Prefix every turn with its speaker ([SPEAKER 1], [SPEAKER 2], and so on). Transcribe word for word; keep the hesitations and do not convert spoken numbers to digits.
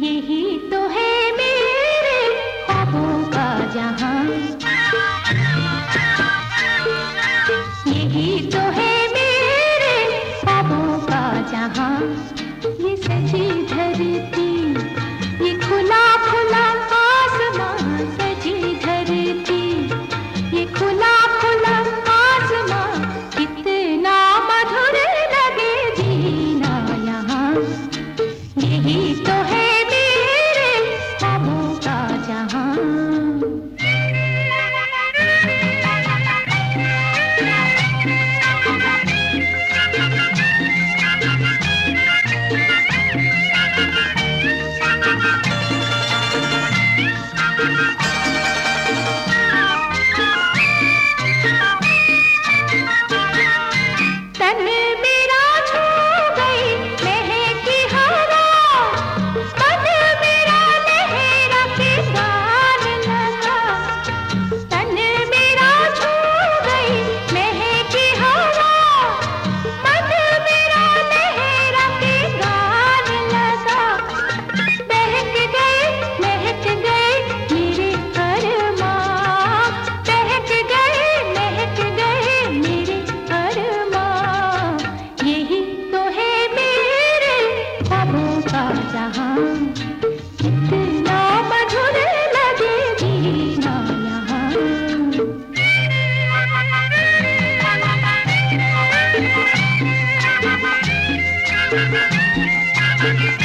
[SPEAKER 1] यही तो है मेरे ख्वाबों का जहां, यही तो है मेरे ख्वाबों का जहां। ये सजी धरती, ये खुला खुला आसमां, सजी धरती, ये खुला खुला आसमां, कितना मधुर लगे जीना यहाँ। यही तो है मेरे ख्वाबों का जहां। कितना मधुर लगे जीना यहाँ।